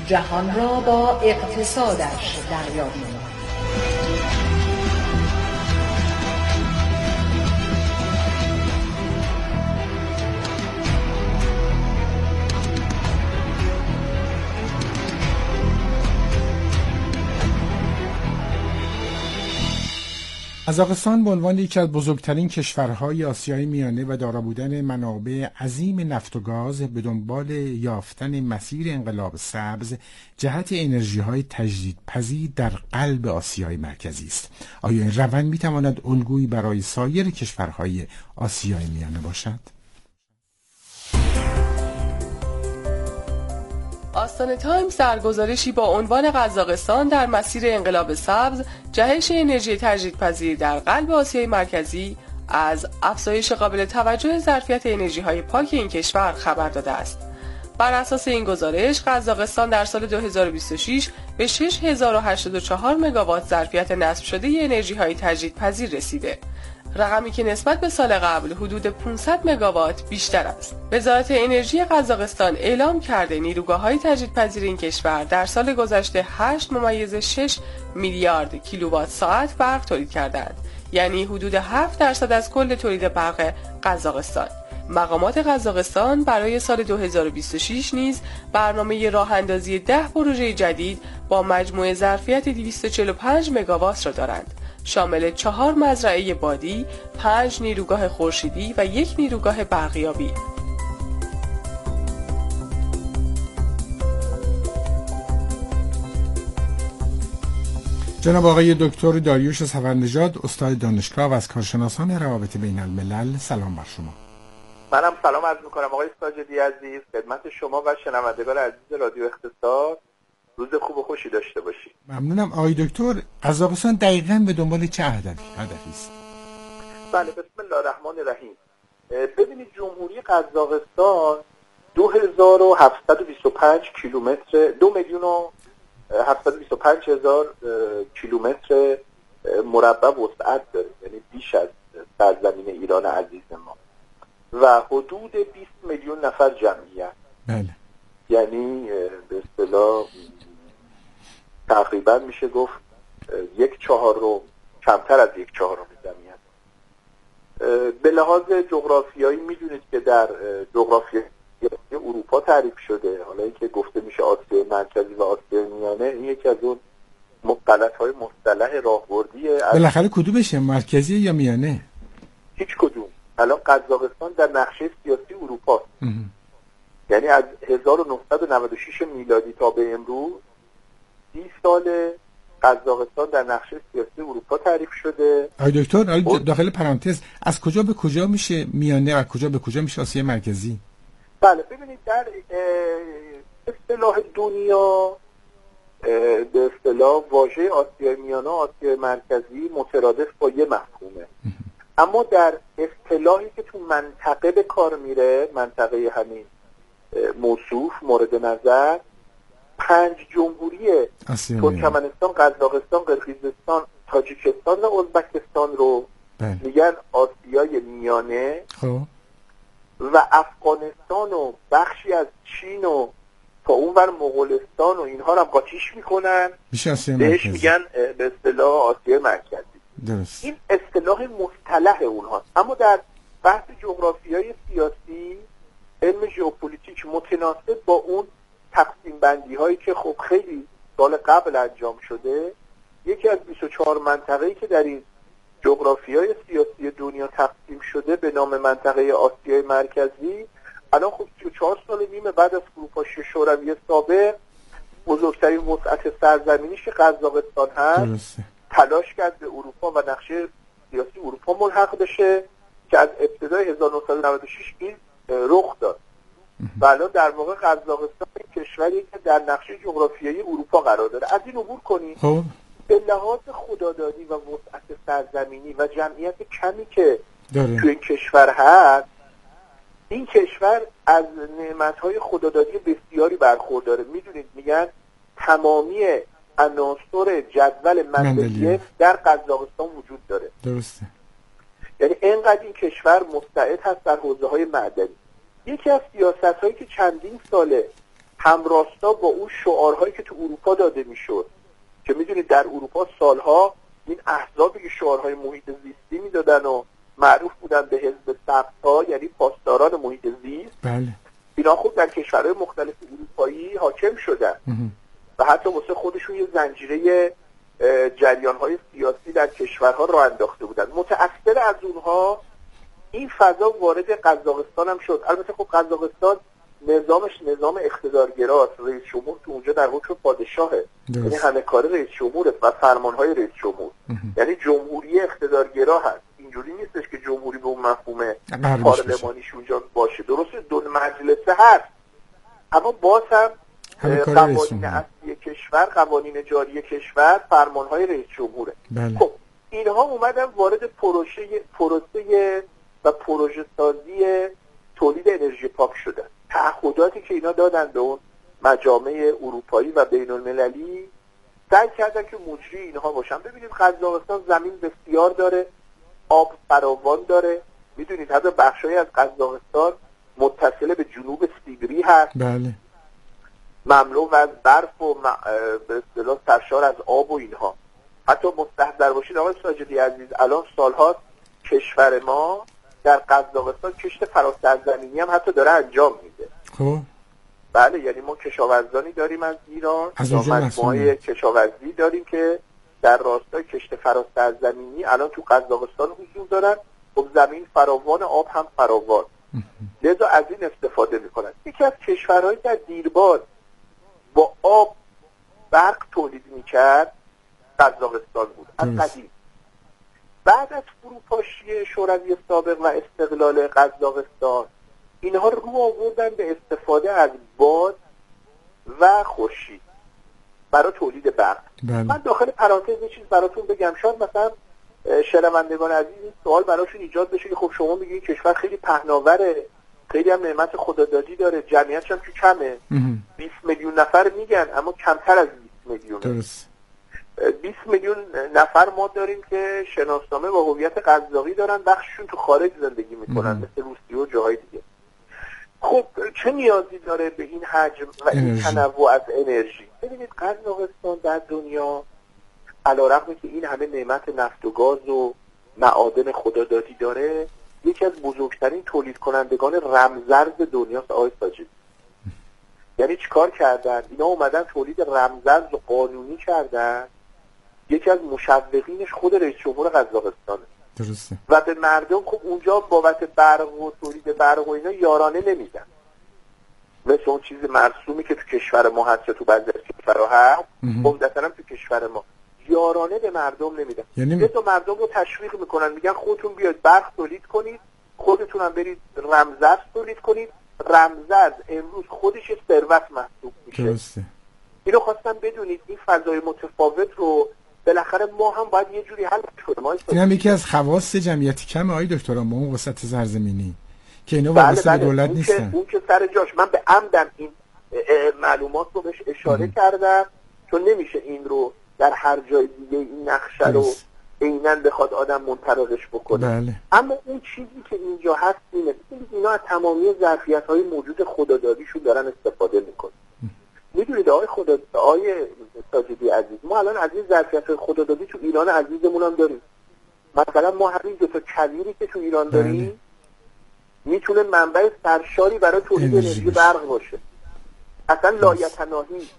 جهان را با اقتصادش دریابیم. قزاقستان به عنوان یکی از بزرگترین کشورهای آسیای میانه و دارا بودن منابع عظیم نفت و گاز به دنبال یافتن مسیر انقلاب سبز جهت انرژی‌های تجدیدپذیر در قلب آسیای مرکزی است. آیا این روند می‌تواند الگویی برای سایر کشورهای آسیای میانه باشد؟ آستانه تایمز در گزارشی با عنوان قزاقستان در مسیر انقلاب سبز جهش انرژی تجدیدپذیر در قلب آسیای مرکزی از افزایش قابل توجه ظرفیت انرژی‌های پاک این کشور خبر داده است. بر اساس این گزارش قزاقستان در سال 2026 به 6084 مگاوات ظرفیت نصب شده انرژی‌های تجدیدپذیر رسیده، رقمی که نسبت به سال قبل حدود 500 مگاوات بیشتر است. وزارت انرژی قزاقستان اعلام کرده نیروگاه‌های تجدیدپذیر این کشور در سال گذشته 8.6 میلیارد کیلووات ساعت برق تولید کردند، یعنی حدود 7% از کل تولید برق قزاقستان. مقامات قزاقستان برای سال 2026 نیز برنامه راه‌اندازی 10 پروژه جدید با مجموع ظرفیت 245 مگاوات را دارند، شامل 4 مزرعه بادی، 5 نیروگاه خورشیدی و 1 نیروگاه برقیابی. جناب آقای دکتر داریوش صفرنژاد، استاد دانشگاه و از کارشناسان روابط بین الملل، سلام بر شما. منم سلام عرض می‌کنم آقای ساجدی عزیز، خدمت شما و شنوندگان عزیز رادیو اقتصاد. روز خوب و خوشی داشته باشید. ممنونم. آقای دکتر، قزاقستان دقیقاً به دنبال چه هدفی است؟ بله، بسم الله الرحمن الرحیم. ببینید، جمهوری قزاقستان 2725 کیلومتر 2,725,000 کیلومتر مربع وسعت داره، یعنی بیش از سرزمین ایران عزیز ما و حدود 20 میلیون نفر جمعیت. بله. یعنی به اصطلاح تقریبا میشه گفت 1/4، کمتر از 1/4 جمعیت. به لحاظ جغرافیایی میدونید که در جغرافیای اروپا تعریف شده، حالا اینکه گفته میشه آسیای مرکزی و آسیای میانه، این یکی از اون مصطلح‌های مصطلح راهبردی. بالاخره کدومشه، مرکزی یا میانه؟ هیچ کدوم. الان قزاقستان در نقشه سیاسی اروپا، یعنی از 1996 میلادی تا به امروز 30 سال قزاقستان در نقشه سیاسی اروپا تعریف شده. آقای دکتر، داخل پرانتز، از کجا به کجا میشه میانه و کجا به کجا میشه آسیای مرکزی؟ بله، ببینید، در اصطلاح دنیا به اصطلاح واژه آسیای میانه و آسیای مرکزی مترادف با یه مفهومه، اما در اصطلاحی که تو منطقه به کار میره، منطقه همین موصوف مورد نظر، 5 جمهوری ترکمنستان، قزاقستان، قرقیزستان، تاجیکستان و ازبکستان رو میگن آسیای میانه. خب. و افغانستان و بخشی از چین و تا اونور مغولستان و اینها رو هم قاطیش میکنن، بهش میگن به اصطلاح آسیای مرکزی. درست. این اصطلاح مصطلح اونها، اما در بحث جغرافیای سیاسی، علم ژئوپلیتیک، متناسب با اون تقسیم بندی هایی که خب خیلی سال قبل انجام شده، یکی از 24 منطقه‌ای که در این جغرافیای سیاسی دنیا تقسیم شده به نام منطقه آسیای مرکزی، الان خب 34 سال نیمه بعد از فروپاشی شوروی سابق بزرگترین وسعت سرزمینیش قزاقستان هست. تلاش کرد به اروپا و نقشه سیاسی اروپا ملحق بشه که از ابتدای 1996 این رخ داد. و الان در واقع قزاقستان کشوری که در نقشه جغرافیایی اروپا قرار داره. از این عبور کنیم. خب به لحاظ خدادادی و وسعت سرزمینی و جمعیت کمی که داره تو این کشور هست، این کشور از نعمت‌های خدادادی بسیاری برخورداره. میدونید میگن تمامی عناصر جدول مندلیف در قزاقستان وجود داره. درسته. یعنی اینقدر این کشور مستعد هست در حوزه‌های معدنی. یکی از سیاست‌هایی که چندین ساله همراستا با اون شعارهایی که تو اروپا داده میشد که میدونید در اروپا سالها این احزابی که شعارهای محیط زیستی میدادن و معروف بودن به حزب سبزها، یعنی پاسداران محیط زیست، بله اینا خود در کشورهای مختلف اروپایی حاکم شدن و حتی واسه خودشون یه زنجیره جریان‌های سیاسی در کشورها راه انداخته بودن. متأثر از اونها این فضا وارد قزاقستان هم شد. البته خب قزاقستان نظامش نظام اقتدارگراست، رئیس جمهور تو اونجا در حکم پادشاهه، یعنی همه کار رئیس جمهوره و فرمانهای رئیس جمهور، یعنی جمهوری اقتدارگرا هست. اینجوری نیستش که جمهوری به اون مفهوم پارلمانیش اونجا باشه. درسته دو مجلسه هست، اما باز هم قوانین اصلی کشور، قوانین جاری کشور، فرمانهای رئیس جمهوره. بله. خب اینها اومدن وارد پروسه و پروژه سازی تولید انرژی پاک شدن. تعهداتی که اینا دادن به اون مجامع اروپایی و بین المللی سعی کردن که مجری اینها باشن. ببینید قزاقستان زمین بسیار داره، آب فراوان داره، میدونید حتی بخشایی از قزاقستان متصل به جنوب سیبری هست، بله، مملو از برف و به اصطلاح سرشار از آب و اینها. حتی مستحضر باشید آقای ساجدی عزیز، الان سالهاست کشور ما در قزاقستان کشت فراسرزمینی هم حتی داره انجام میده. خب بله، یعنی ما کشاورزانی داریم از ایران، مجموعه کشاورزی داریم که در راستای کشت فراسرزمینی الان تو قزاقستان حضور دارن. خب زمین فراوان، آب هم فراوان، لذا از این استفاده میکنن. یکی از کشورهایی که دیرباز با آب برق تولید میکرد قزاقستان بود از قدیم. بعد از فروپاشی شوروی سابق و استقلال قزاقستان اینها رو آوردن به استفاده از باد و خورشید برای تولید برق. من داخل پرانتز یه چیز براتون بگم، شاید مثلا شنوندگان عزیز این سوال براشون ایجاد بشه که خب شما میگید کشور خیلی پهناوره، خیلی هم نعمت خدادادی داره، جمعیتش هم که کمه، 20 میلیون نفر میگن اما کمتر از 20 میلیون. درست. 20 میلیون نفر ما داریم که شناسنامه و هویت قزاقی دارن، بخششون تو خارج زندگی میکنن مثل روسیه و جاهای دیگه. خب چه نیازی داره به این حجم و این تنوع از انرژی؟ ببینید قزاقستان در دنیا علیرغم که این همه نعمت نفت و گاز و معادن خدادادی داره، یکی از بزرگترین تولید کنندگان رمزرز دنیاست آقای ساجدی. یعنی چیکار کردن؟ اینا اومدن تولید رمزرز و قانونی کردن. یکی از مشوقینش خود رئیس جمهور قزاقستانه. درسته. و به مردم خب اونجا بابت برق و تولید برق و اینا یارانه نمیدن، مثل اون چیز مرسومی که تو کشور ما هست، تو بعضی از کشورها هست، عمدتاً تو کشور ما یارانه به مردم نمیدن. یعنی تو مردم رو تشویق میکنن، میگن خودتون بیاید برق تولید کنید، خودتون هم برید رمزرز تولید کنید. رمزرز امروز خودش ثروت محسوب میشه. درسته. اینو خواستم بدونید، این فضای متفاوت رو بالاخره ما هم باید یه جوری حل کنیم. این هم یکی از خواص جمعیتی کم آقای دکتران با اون وسط زرزمینی که اینا وابسته به دولت نیستن. اون که سر جاش، من به عمدم این معلومات رو بهش اشاره کردم چون نمیشه این رو در هر جای دیگه این نقشه رو عیناً بخواد آدم منطبقش بکنه. بله. اما اون چیزی که اینجا هست اینه، اینا از تمامی ظرفیت‌های موجود خدادادیشون دارن استفاده میکنن. میدونید آقای ساجدی عزیز، ما الان از این ظرفیت‌های خدادادی تو ایران عزیزمون هم داریم. مثلا ما همین دو تا کویری که تو ایران داریم میتونه منبع سرشاری برای تولید انرژی برق باشه، اصلا لایتناهی،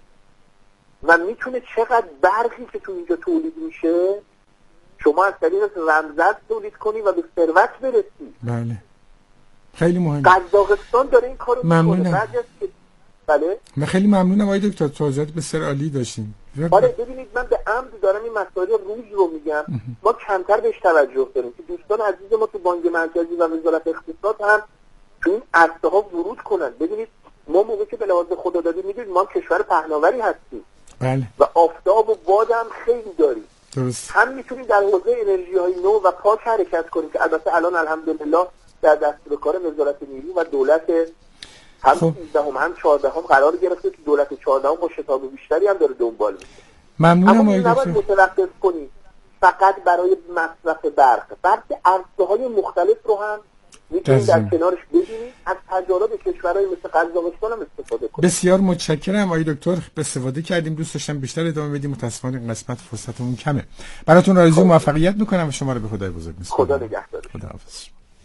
و میتونه چقدر برقی که تو اینجا تولید میشه شما از طریق رمزرز تولید کنی و به ثروت برسی. بله، خیلی مهمه. قزاقستان داره این کارو میکنه. بله، من خیلی ممنونم آقای دکتر، توضیحات بسیار عالی داشتین. آره ببینید، من به عمد دارم این مسائل روز رو میگم، ما کمتر بهش توجه داریم که دوستان عزیز ما تو بانک مرکزی و وزارت اقتصاد هم تو این عرصه ها ورود کنن. ببینید ما موقعی که به لحاظ خدادادی میدونید ما کشور پهناوری هستیم. بله. و آفتاب و باد هم خیلی داریم. درست. هم میتونیم در حوزه انرژی های نو و پاک حرکت کنیم که البته الان الحمدلله در دستور کار وزارت نیرو و دولت هم 13 هم 14 قرار گرفته که دولت 14 با شتاب بیشتری هم داره دنبال میشه. ممنونم آقای دکتر. اما نباید متوقف کنیم فقط برای مصرف برق، بلکه عرصه‌های مختلف رو هم میتونید در کنارش ببینید. از تجارب کشورهای مثل قزاقستان هم استفاده کنید. بسیار متشکرم آقای دکتر، به استفاده کردیم. دوست داشتم بیشتر ادامه بدیم، متاسفانه این قسمت فرصتمون کمه. براتون آرزوی موفقیت میکنم و شما رو به خدای بزرگ میسپارم. خدا نگهدار. خداحافظ.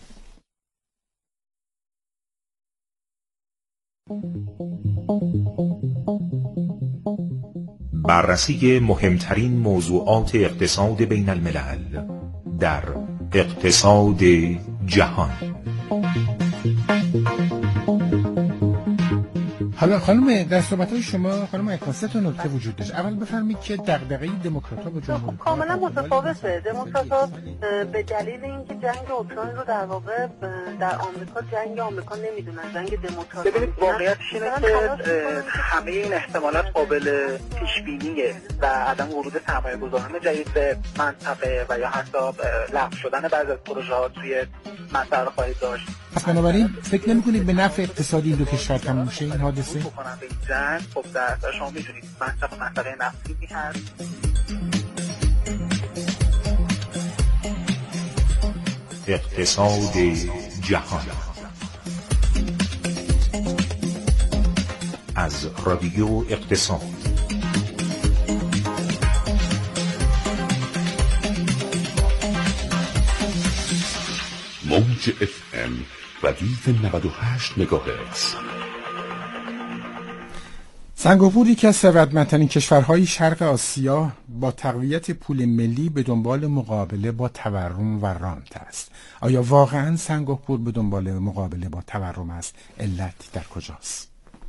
بررسی مهمترین موضوعات اقتصاد بین الملل در اقتصاد جهان. حالا خانم، در صحبت‌های شما خانم اکاسه تا نکته وجود داشت. اول بفرمایید که دغدغه دموکرات‌ها با جمهوری کاملا متفاوته. دموکرات‌ها به دلیل اینکه جنگ اوکراین رو در واقع در آمریکا جنگ آمریکا نمیدونن، جنگ دموکرات. ببینید واقعیتش اینه که همه این احتمالات قابل پیش بینیه و عدم ورود سرمایه‌گذاران جدید به منطقه و یا حتی لغو شدن بعضی از پروژه‌ها توی منطقه رو خواهید داشت. پس بنابراین فکر نمی‌کنید به نفع اقتصادی این دو کشور تموم شه این حادثه؟ بکنن به این جنگ. خب در شما می‌دونید منطقه نفتی هست. اقتصاد جهان از رادیو اقتصاد. موج FM ردیف 98 مگاهرتز. سنگاپور یکی از ثروتمندترین کشورهای شرق آسیا با تقویت پول ملی به دنبال مقابله با تورم و رانت است. آیا واقعا سنگاپور به دنبال مقابله با تورم است؟ علت در کجاست؟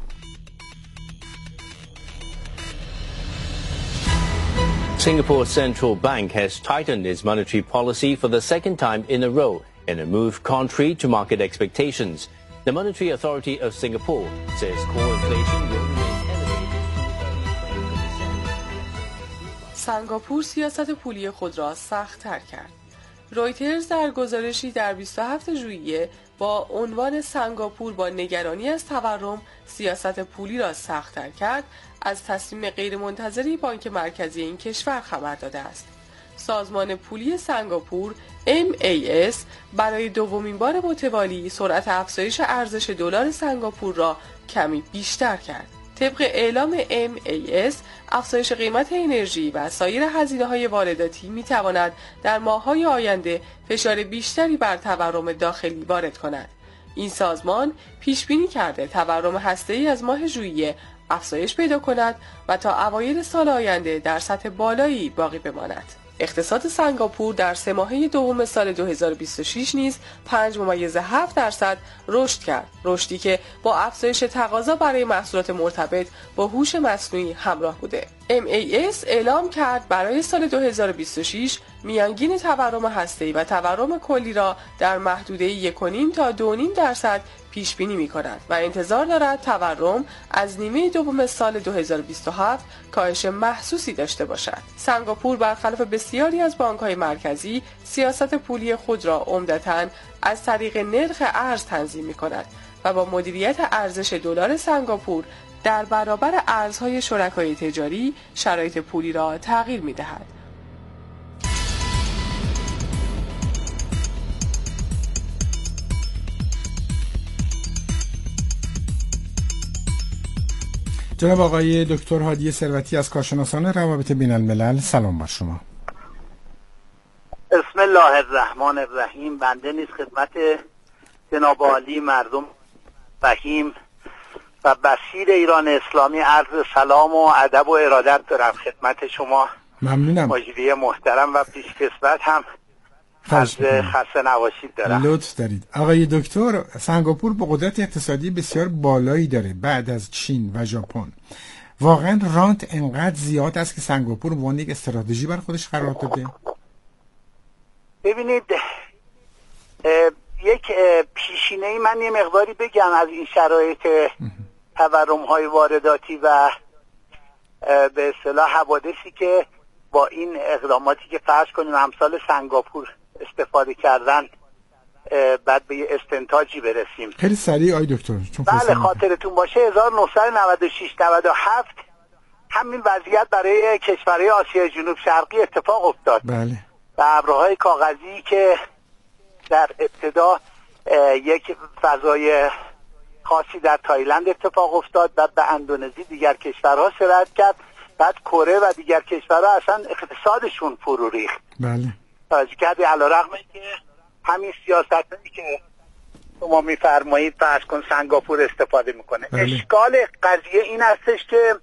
Singapore Central Bank has tightened its monetary policy for the second time in a row in a move contrary to market expectations. The Monetary Authority of Singapore says core inflation will remain elevated. سنگاپور سیاست پولی خود را سخت‌تر کرد. رویترز در گزارشی در 27 ژوئیه با عنوان سنگاپور با نگرانی از تورم سیاست پولی را سخت‌تر کرد از تصمیم غیرمنتظری بانک مرکزی این کشور خبر داده است. سازمان پولی سنگاپور MAS برای دومین بار متوالی سرعت افزایش ارزش دلار سنگاپور را کمی بیشتر کرد. طبق اعلام MAS افزایش قیمت انرژی و سایر هزینه‌های وارداتی می‌تواند در ماه‌های آینده فشار بیشتری بر تورم داخلی وارد کند. این سازمان پیش بینی کرده تورم هسته‌ای از ماه ژوئیه افزایش پیدا کند و تا اوایل سال آینده در سطح بالایی باقی بماند. اقتصاد سنگاپور در سه ماهه دوم سال 2026 نیز 5.7% رشد کرد. رشدی که با افزایش تقاضا برای محصولات مرتبط با هوش مصنوعی همراه بوده. MAS اعلام کرد برای سال 2026 میانگین تورم هسته‌ای و تورم کلی را در محدوده 1.5 تا 2.5% پیش بینی می‌کند و انتظار دارد تورم از نیمه دوم سال 2027 کاهش محسوسی داشته باشد. سنگاپور برخلاف بسیاری از بانک‌های مرکزی سیاست پولی خود را عمدتاً از طریق نرخ ارز تنظیم می‌کند و با مدیریت ارزش دلار سنگاپور در برابر ارزهای شرکای تجاری شرایط پولی را تغییر می‌دهد. جناب آقای دکتر هادی ثروتی از کارشناسان روابط بین الملل، سلام بر شما. بسم الله الرحمن الرحیم. بنده نیز خدمت جناب عالی مردم فهیم و بشیر ایران اسلامی عرض سلام و ادب و ارادت دارم خدمت شما. ممنونم. مجری محترم و پیشکسوت هم از خسته نباشید دارم. لطف دارید. آقای دکتر، سنگاپور با قدرت اقتصادی بسیار بالایی داره بعد از چین و ژاپن. واقعا رانت انقدر زیاد است که سنگاپور به عنوان یک استراتژی بر خودش قرار داده؟ ببینید یک پیشینه‌ای من یه مقداری بگم از این شرایط تورم‌های وارداتی و به اصطلاح حوادثی که با این اقداماتی که فرض کنیم امثال سنگاپور استفاده کردن بعد به یه استنتاجی برسیم. خیلی سریع آقای دکتر. بله خاطرتون باشه 1996-97 همین وضعیت برای کشورهای آسیای جنوب شرقی اتفاق افتاد. بله. و ابرهای کاغذی که در ابتدا یک فضای خاصی در تایلند اتفاق افتاد و به اندونزی دیگر کشورها سرایت کرد، بعد کره و دیگر کشورها اصلا اقتصادشون فرو ریخت. بله. توجه کردی علیرغم که همین سیاستی که شما میفرمایید فرض کن سنگاپور استفاده میکنه. بله. اشکال قضیه این هستش که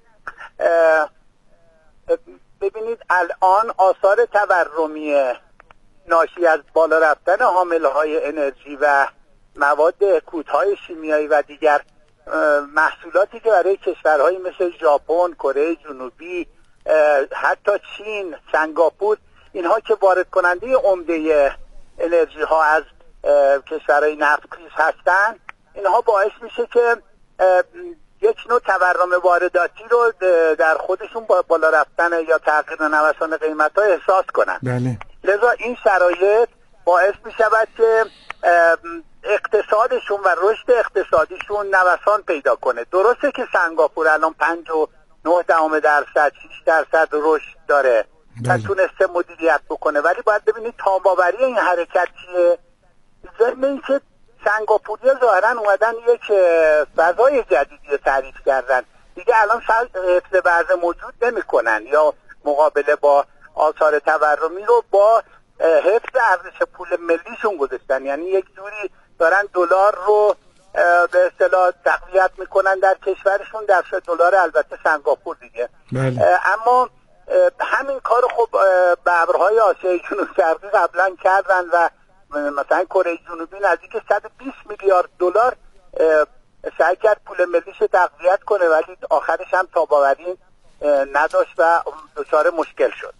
ببینید الان آثار تورمی ناشی از بالا رفتن حامله‌های انرژی و مواد کودهای شیمیایی و دیگر محصولاتی که برای کشورهایی مثل ژاپن، کره جنوبی، حتی چین، سنگاپور، اینها که وارد کننده عمده انرژی ها از کشورهای نفتخیز هستند، اینها باعث میشه که یک نوع تورم وارداتی رو در خودشون با بالا رفتن یا تغییر نوسان قیمت ها احساس کنن. بله. لذا این شرایط باعث می شود که اقتصادشون و رشد اقتصادیشون نوسان پیدا کنه. درسته که سنگاپور الان 5.9% 6% رشد داره و تونسته مدیریت بکنه، ولی باید ببینید تاباوری این حرکت چیه. ضمن این که سنگاپوری‌ها ظاهراً اومدن یک فضای جدیدی رو تعریف کردن، دیگه الان حفظ وضع موجود نمی‌کنن یا مقابله با آثار تورمی رو با حفظ ارزش پول ملیشون گذاشتن، یعنی یک جوری دارن دلار رو به اصطلاح تقویت میکنن در کشورشون، در دلار البته سنگاپور دیگه. بله. اما همین کار خب ببرهای آسیای جنوب شرقی قبلا کردن و مثلا کره جنوبی نزدیک 120 میلیارد دلار سعی کرد پول ملیش رو تقویت کنه، ولی آخرش هم تاباوری نداشت و دچار مشکل شد.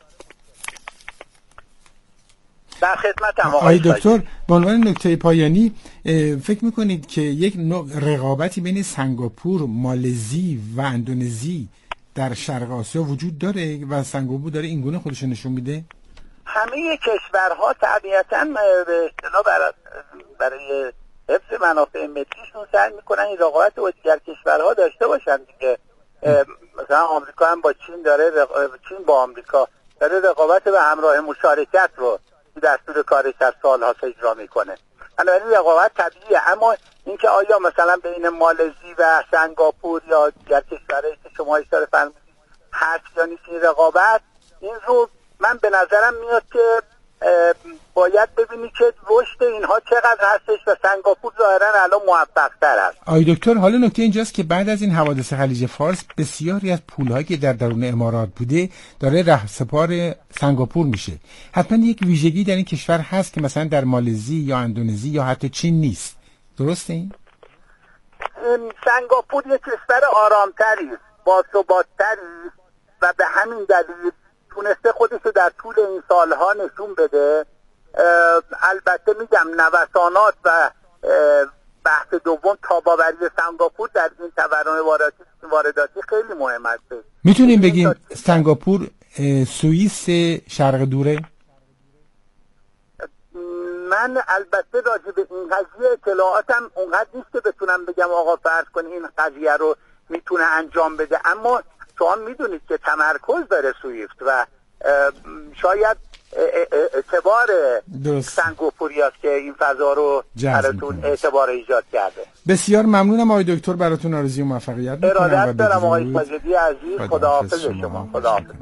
در خدمتم آقای دکتر، به عنوان نکته پایانی فکر میکنید که یک نوع رقابتی بین سنگاپور، مالزی و اندونزی در شرق آسیا وجود داره و سنگاپور داره اینگونه خودش نشون میده؟ همه کشورها طبیعتاً به اصطلاح برای حفظ منافع ملیشون سعی میکنن این رقابت با دیگر کشورها داشته باشن دیگه. مثلا آمریکا هم با چین داره چین با آمریکا داره رقابت به همراه مشارکت رو دستور کارش از سال‌ها اجرا میکنه. بنابراین رقابت طبیعیه، اما اینکه آیا مثلا بین مالزی و سنگاپور یا دیگر کشورهایی که شما اشاره فرمودید هست یا نیست این رقابت، این رو من به نظرم میاد که باید ببینی که رشد اینها چقدر هستش و سنگاپور ظاهرا الان موفق‌تر است. آقای دکتر، حالا نکته اینجاست که بعد از این حوادث خلیج فارس بسیاری از پول‌هایی که در درون امارات بوده داره رهسپار سنگاپور میشه. حتما یک ویژگی در این کشور هست که مثلا در مالزی یا اندونزی یا حتی چین نیست. درسته این؟ سنگاپور یک کشور آرامتری است، باثبات‌تری و به همین دلیل تونسته خودش رو در طول این سالها نشون بده. البته میگم نوسانات و بحث دوم تاباوری سنگاپور در این تورم وارداتی خیلی مهم است. میتونیم بگیم سنگاپور سوئیس شرق دوره؟ من البته راجع به این قضیه اطلاعاتم اونقدر نیست که بتونم بگم آقا فرض کنی این قضیه رو میتونه انجام بده، اما شما میدونید که تمرکز داره سوئیفت و شاید اعتبار سنگاپوری است که این فضا رو براتون اعتبار ایجاد کرده. بسیار ممنونم آقای دکتر، براتون آرزوی موفقیت میکنم. ارادت دارم آقای مجیدی عزیز. خداحافظ شما. خداحافظ.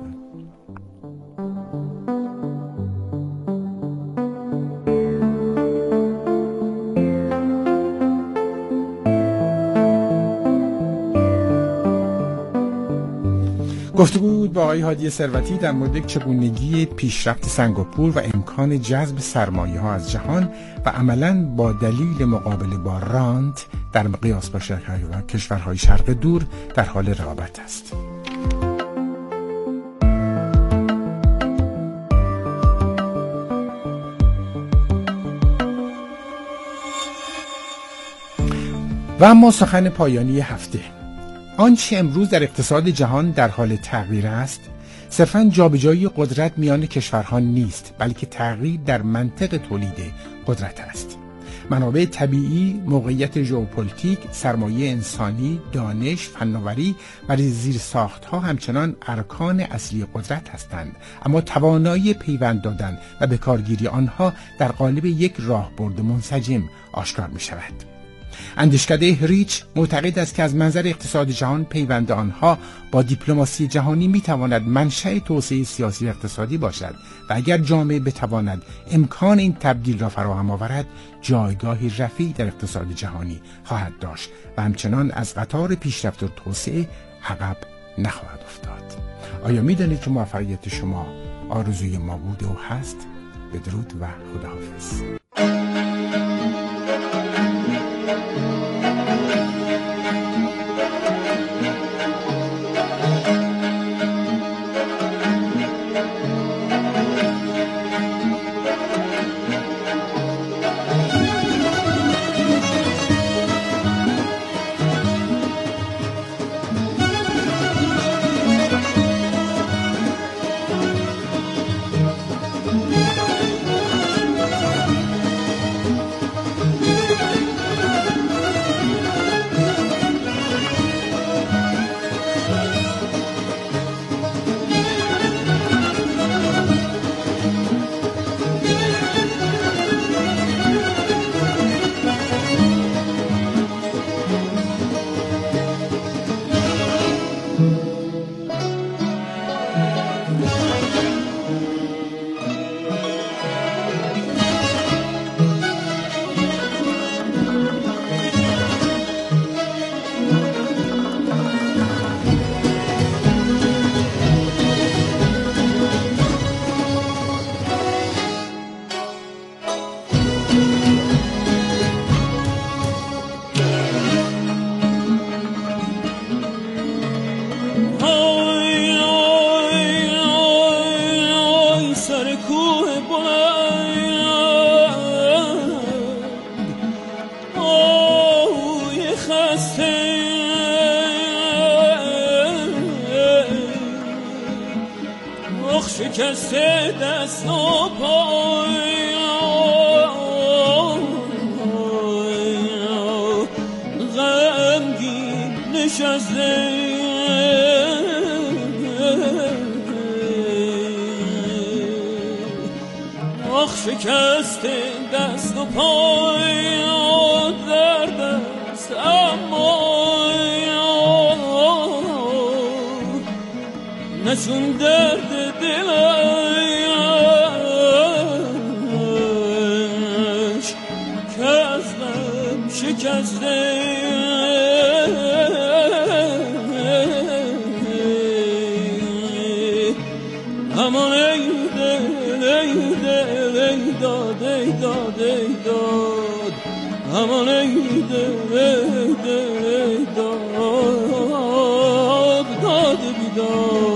گفتگو بود با آقای هادی ثروتی در مورد چگونگی پیشرفت سنگاپور و امکان جذب سرمایه‌ها از جهان و عملاً با دلیل مقابله با رانت در قیاس با کشورهای شرق دور در حال رقابت است. و اما سخن پایانی هفته. آنچه امروز در اقتصاد جهان در حال تغییر است، صرفاً جابجایی قدرت میان کشورها نیست، بلکه تغییر در منطق تولید قدرت است. منابع طبیعی، موقعیت ژئوپلیتیک، سرمایه انسانی، دانش، فناوری و زیرساخت‌ها همچنان ارکان اصلی قدرت هستند، اما توانایی پیوند دادن و به کارگیری آنها در قالب یک راهبرد منسجم آشکار می شود. اندیشکده ریچ معتقد است که از منظر اقتصاد جهان پیوند آنها با دیپلماسی جهانی میتواند منشأ توسعه سیاسی و اقتصادی باشد و اگر جامعه بتواند امکان این تبدیل را فراهم آورد، جایگاهی رفیع در اقتصاد جهانی خواهد داشت و همچنان از قطار پیشرفت و توسعه عقب نخواهد افتاد. آیا میدانید که موفقیت شما آرزوی ما بوده و هست؟ بدرود و خداحافظ. شکسته دست و پای غمگین نشسته شکسته دست و پای در دست اما نشون درد دلش که از غم شکسته همان ای دل ای دل ای داد ای داد ای داد همان ای دل ای دل ای داد داد بیداد.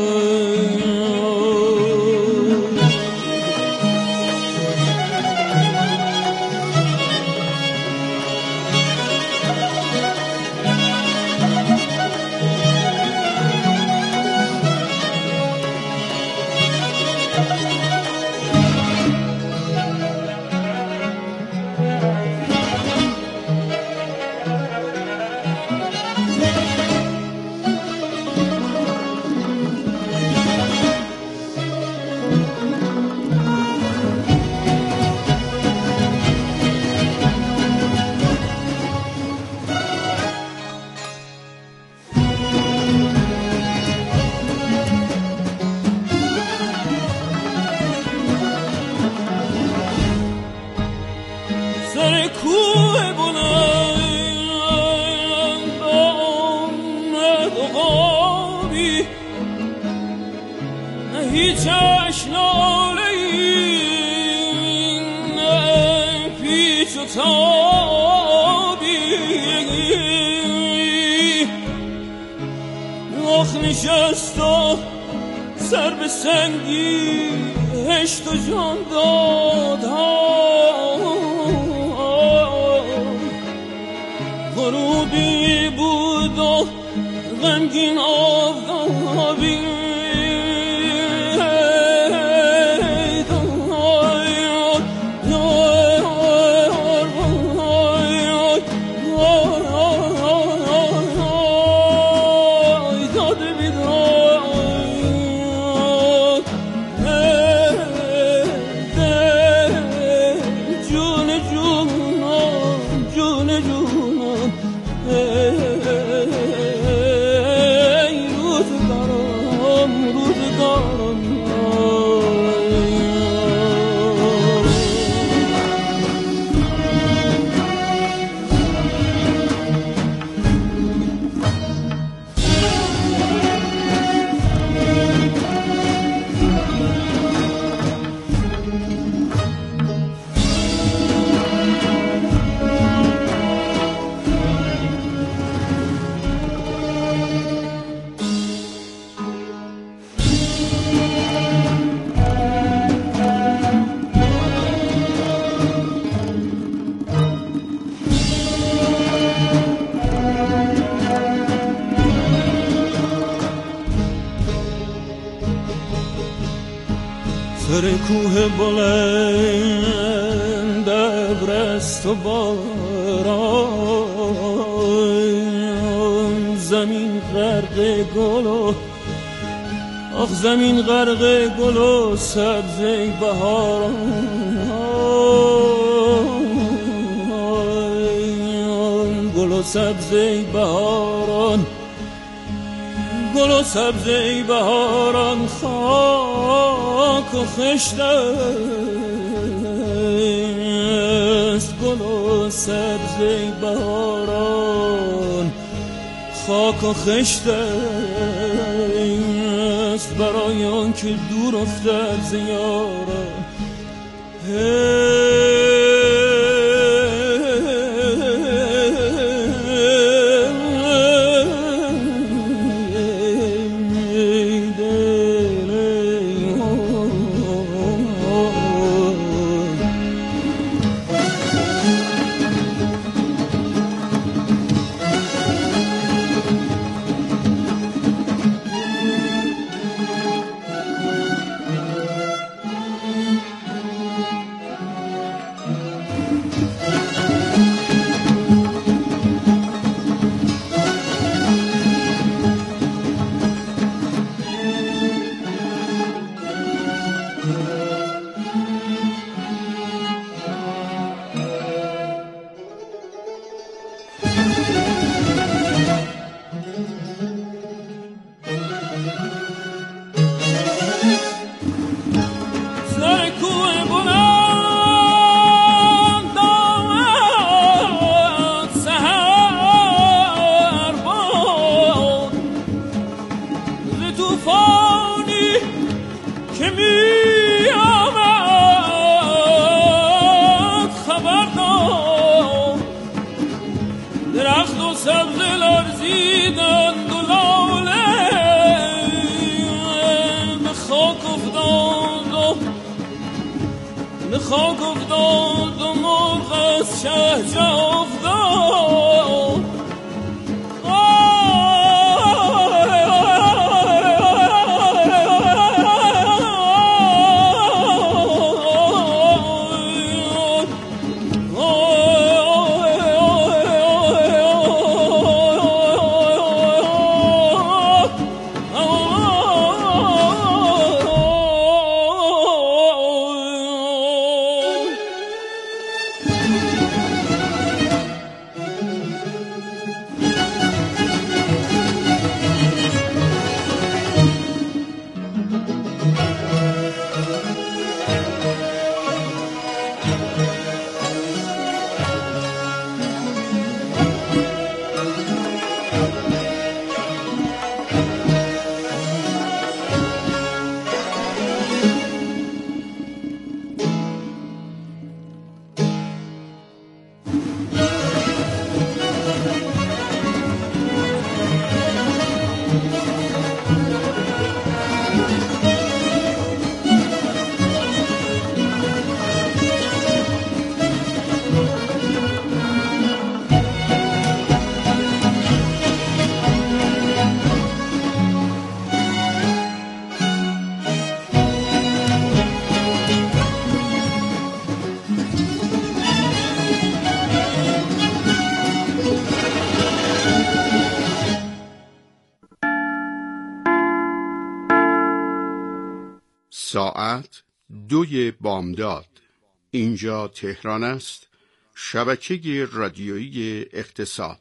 نشست و سر به سنگی هشت و جان داد غروبی بود و غمگین آفتابی سر کوه بلند ابرست و باران، زمین غرق گل و آخ زمین غرق گل و سبزه بهاران، گل و سبزه بهاران، گل و سبزه بهاران، خاک و خشت است. گل و سبزه بهاران، خاک و خشت است، برای آن که دور افتد ز یاران. خاک افتاد و مرغ از شهجه افتاد. ساعت 2 بامداد. اینجا تهران است، شبکه رادیویی اقتصاد.